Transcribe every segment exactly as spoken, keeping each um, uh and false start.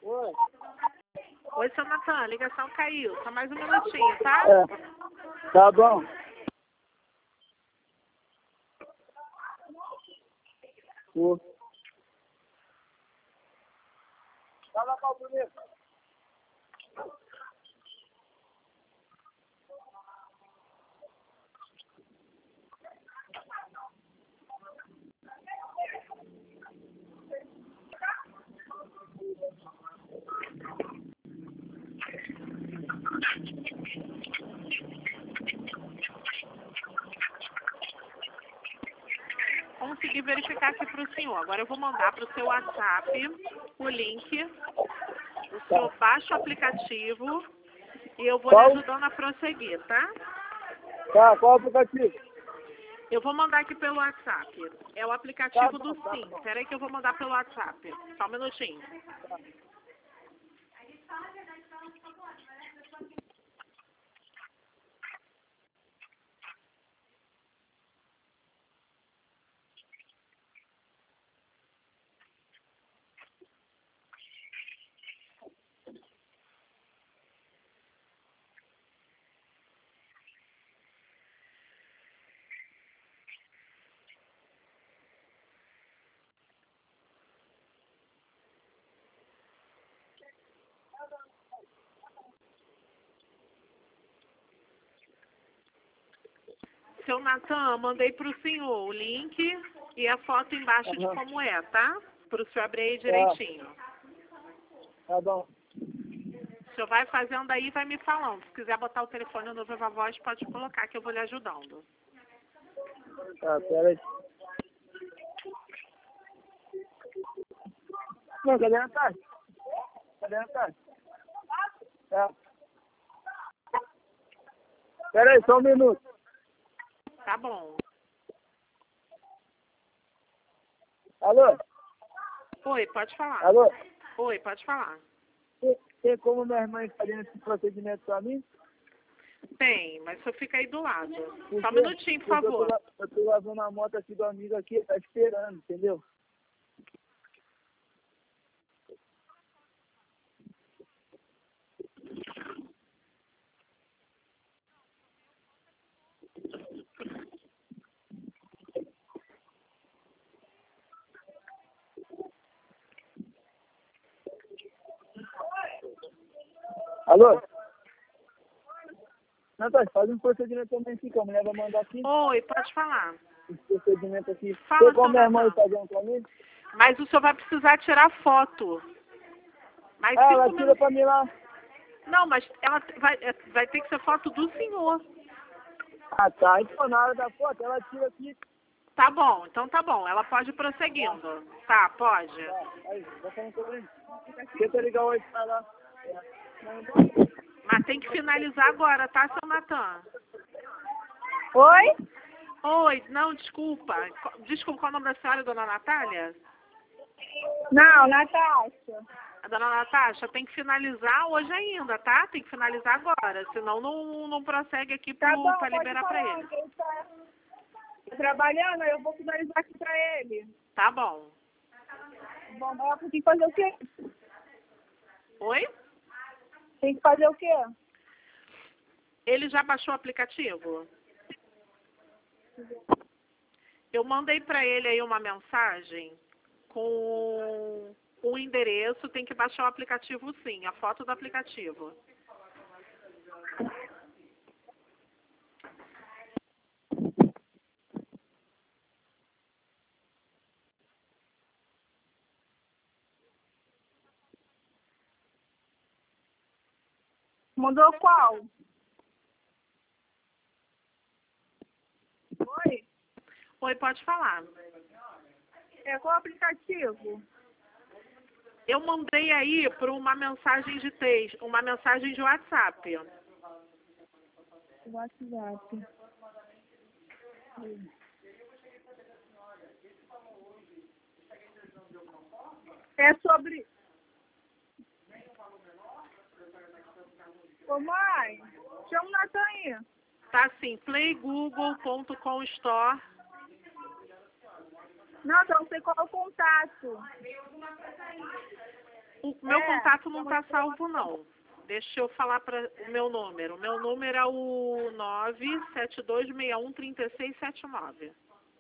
Oi. Oi, seu Natan, a ligação caiu. Só mais um minutinho, tá? É. Tá bom. Ô. Fala qual primeiro. Consegui verificar aqui para o senhor. Agora eu vou mandar para o seu WhatsApp o link. O senhor baixa o aplicativo e eu vou Qual? lhe ajudando a prosseguir, tá? Tá, qual aplicativo? Eu vou mandar aqui pelo WhatsApp. É o Tá aplicativo bom, do tá Sim. bom. Espera aí que eu vou mandar pelo WhatsApp. Só um minutinho. Seu Natan, mandei para o senhor o link e a foto embaixo de Aham. como é, tá? Para o senhor abrir aí direitinho. Tá bom. O senhor vai fazendo aí e vai me falando. Se quiser botar o telefone no Viva Voz, pode colocar que eu vou lhe ajudando. Tá, peraí. Não, cadê a Natália? Cadê a Natália? Tá. Peraí, só um minuto. Tá bom. Alô? Oi, pode falar. Alô? Oi, pode falar. Tem, tem como minha irmã fazer esse procedimento pra mim? Tem, mas o senhor fica aí do lado. Porque, Só um minutinho, por porque eu, tô, favor. la- eu tô lavando a moto aqui do amigo aqui, ele tá esperando, entendeu? Alô? Natália, faz um procedimento também aqui, que a mulher vai mandar aqui. Oi, pode falar. Esse procedimento aqui. Fala, Tem como seu minha irmã ir Natan. fazer um pra mim? Mas o senhor vai precisar tirar foto. Mais Ah, ela cinco tira minutos. pra mim lá. Não, mas ela vai, é, vai ter que ser foto do senhor. Ah, tá. Então, na hora da foto, ela tira aqui. Tá bom, então tá bom. Ela pode ir prosseguindo. Tá, pode. Tá, aí, vai falando sobre ele. Tenta ligar hoje pra lá. Mas tem que finalizar agora, tá, seu Natan? Oi? Oi, não, desculpa. Desculpa, qual é o nome da senhora, dona Natália? Não, Natasha. A dona Natasha tem que finalizar hoje ainda, tá? Tem que finalizar agora, senão não, não prossegue aqui Tá pro, bom, pra pode liberar pra falar. ele. que ele tá trabalhando, aí eu vou finalizar aqui pra ele. Tá bom. Bom, ela tem que fazer o quê? Oi? Tem que fazer o quê? Ele já baixou o aplicativo? Eu mandei pra ele aí uma mensagem com o endereço, tem que baixar o aplicativo sim, a foto do aplicativo. Mandou qual? Oi? Oi, pode falar. É qual aplicativo? Eu mandei aí para uma mensagem de texto, uma mensagem de WhatsApp. WhatsApp. É sobre... Ô mãe, chama o Natan aí. Tá assim, playgoogle ponto com store. Não, então não sei qual é o contato. O meu É, contato não eu está vou- salvo, não. Deixa eu falar para o meu número. O meu número é o nove sete dois seis um três seis sete nove.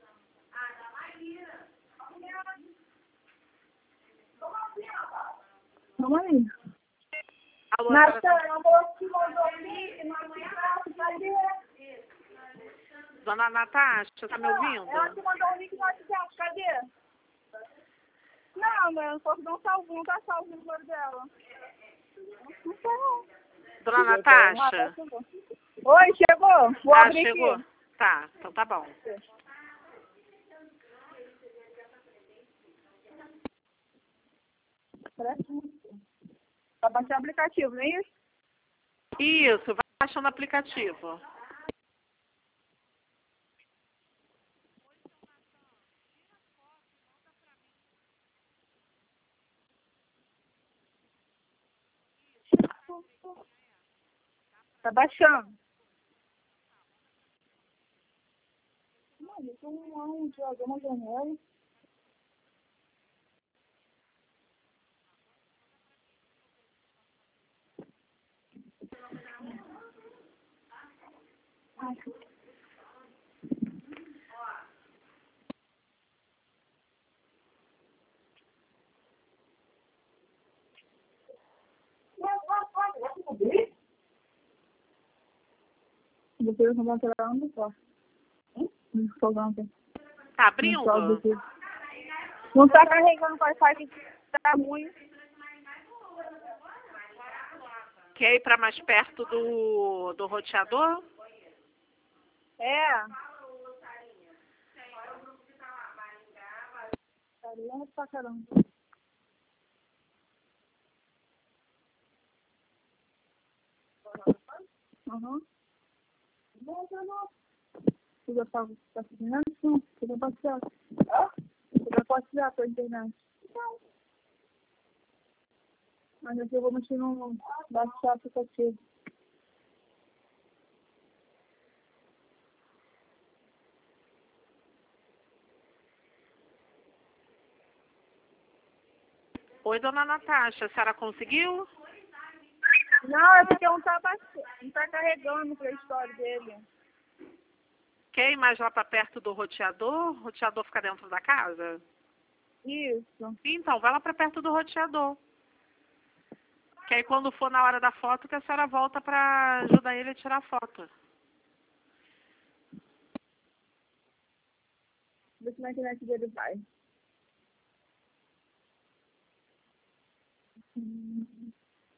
Vamos aí. Alô, Natan, senhora- eu vou te mandar o link no WhatsApp, cadê? Dona Natasha, está me ouvindo? Ela te mandou um link no WhatsApp, cadê? Não, mas eu não salvo, não tá salvo o número dela. Não tá não. Dona Natasha? Oi, chegou? Vou Ah, abrir chegou? aqui. Tá, então tá bom. Pra baixar o aplicativo, não é isso? Isso, vai baixando o aplicativo. Tá baixando. Mano, isso não é um jogo, é uma janela. Depois eu vou entrar no quarto. No fogão. Tá abrindo? Não tá carregando o Wi-Fi que tá ruim. Quer ir para mais perto do, do roteador? É. Tá longe pra caramba. Aham. Bom, tá bom. Você já tá tá cozinhando? Não, você já pode tirar. Você já pode tirar a tua internet. Mas aqui eu vou mexer no baixar o aplicativo. Oi, dona Natasha, a senhora conseguiu? Não, é porque não tá baixando, não tá carregando o Play Store dele. Quer ir mais lá para perto do roteador? O roteador fica dentro da casa? Isso. Então, vai lá para perto do roteador. Que aí quando for na hora da foto, que a senhora volta para ajudar ele a tirar a foto. Vê se na internet dele vai. Hum.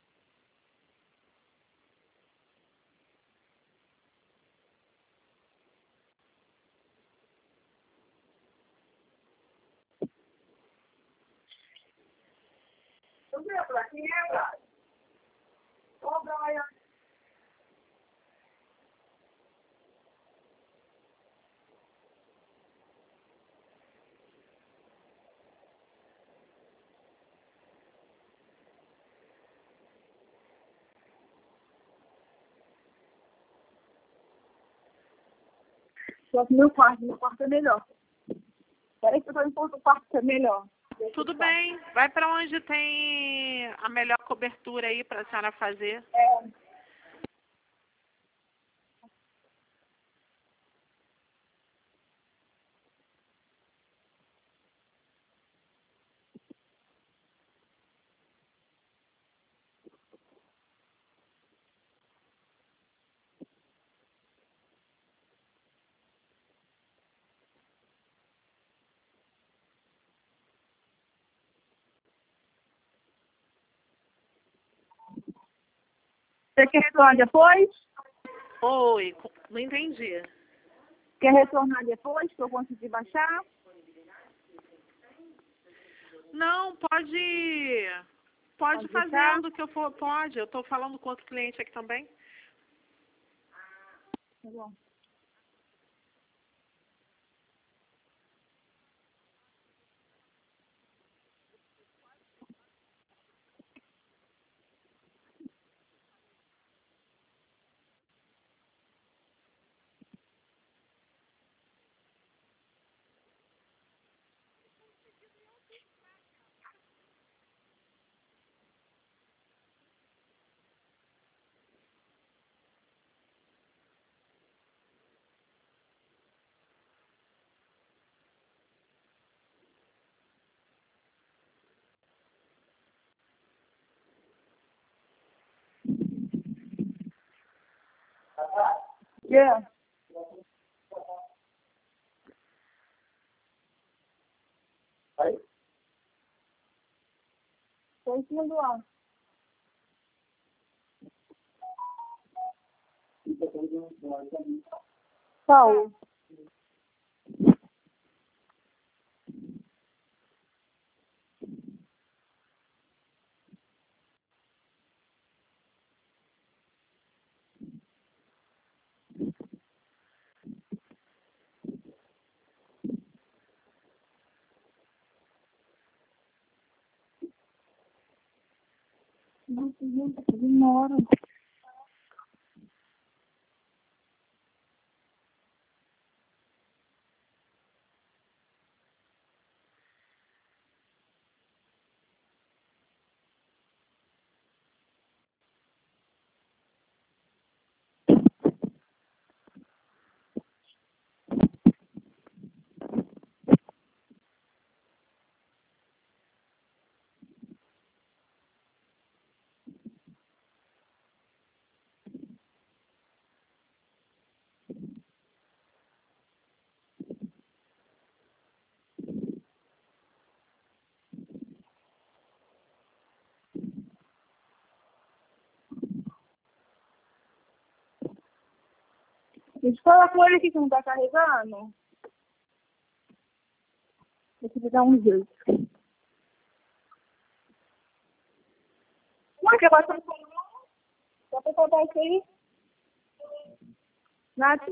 Só que meu quarto, meu quarto é melhor. Peraí que eu tô indo pro outro quarto que é melhor. Tudo bem. Vai para onde tem a melhor cobertura aí para a senhora fazer. É. Você quer retornar depois? Oi, co- não entendi. Quer retornar depois que eu conseguir baixar? Não, pode. Pode Pode deixar? fazendo o que eu for. Pode. Eu estou falando com outro cliente aqui também. Tá bom. quê? Aí. Tô em cima do ar. Qual? Nossa, gente, demora. Deixa eu falar com ele aqui que não tá carregando. Deixa eu dar um jeito. Como é que vai fazer? Só pra contar isso aí? Nath?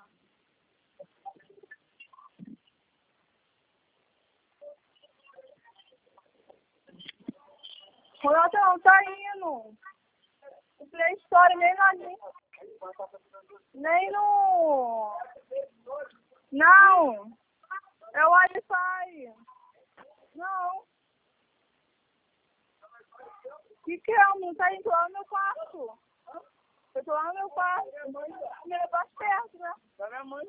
Ronaldo não tá indo. O Play Store nem na nem no. Não! É o Wi-Fi. Não. O que, que é? Não tá indo lá no meu quarto. Eu tô lá no meu quarto. O meu quarto perto, né? Da minha mãe.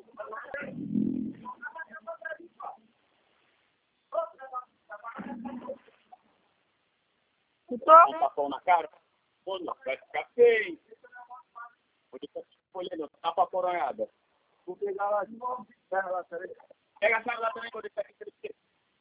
Eu tô. Um tapão na cara? Pô, não, vai ficar feio. Vou deixar escolhendo, tapa a coronhada. Vou pegar lá de novo. Pega lá, peraí. Pega essa lá também, vou deixar aqui pra ele.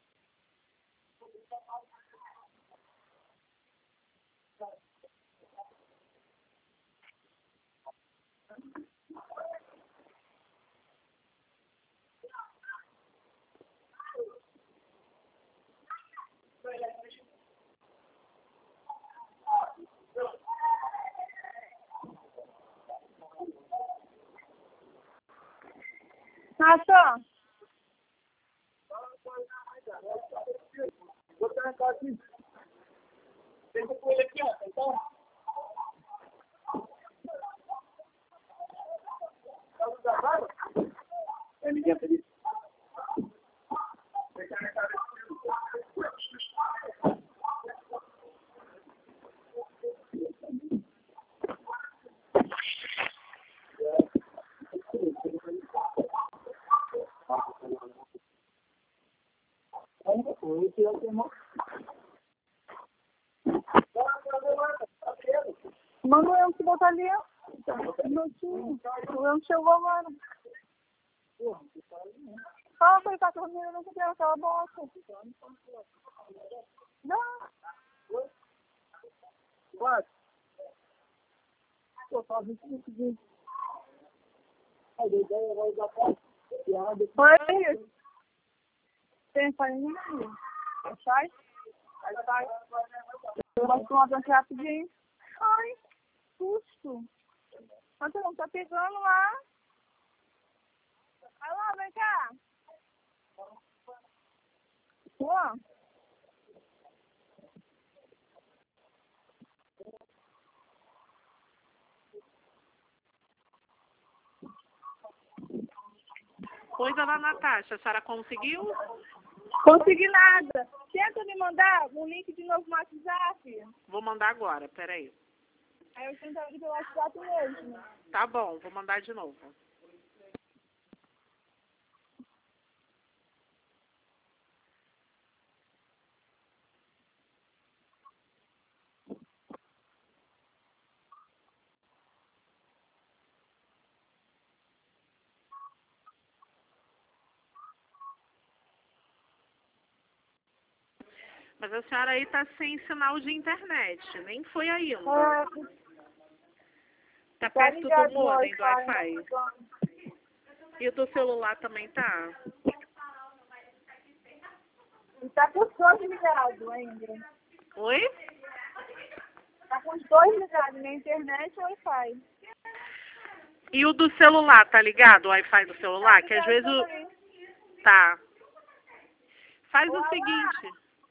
Nath, Vou trancar aqui. Deixa com ele aqui, ó. Então. É ninguém feliz. manda o Leandro que botar ali. Não tinha. O Leandro chegou agora. Fala com ele, tá dormindo, não quer aquela bosta. Não. Vai. Pô, faz isso muito bem. A ideia vai dar pra piada. Oi. Tem farinha aí. Sai. Sai, sai. Eu vou tomar uma rapidinho. Ai, susto. Mas você não tá pegando lá. Vai lá, vem cá. Pô. Coisa da Natasha, a senhora conseguiu? Consegui nada. Tenta me mandar um link de novo no WhatsApp. Vou mandar agora, peraí. Aí eu tento abrir pelo WhatsApp mesmo. Tá bom, vou mandar de novo. Mas a senhora aí tá sem sinal de internet. Nem foi ainda. É, Tá tá perto ligado do no modem do Wi-Fi. Wi-Fi. E o do celular também tá? E tá com os dois ligados ainda. Oi? Tá com os dois ligados, na internet e Wi-Fi. E o do celular, tá ligado? O Wi-Fi do celular? Tá Que às ligado vezes o... também. Tá. Faz o Olá. seguinte.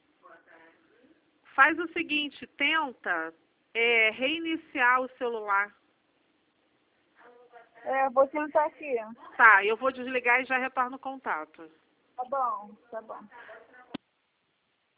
Faz o seguinte, tenta é, reiniciar o celular. É, vou tentar aqui. Tá, eu vou desligar e já retorno o contato. Tá bom, tá bom.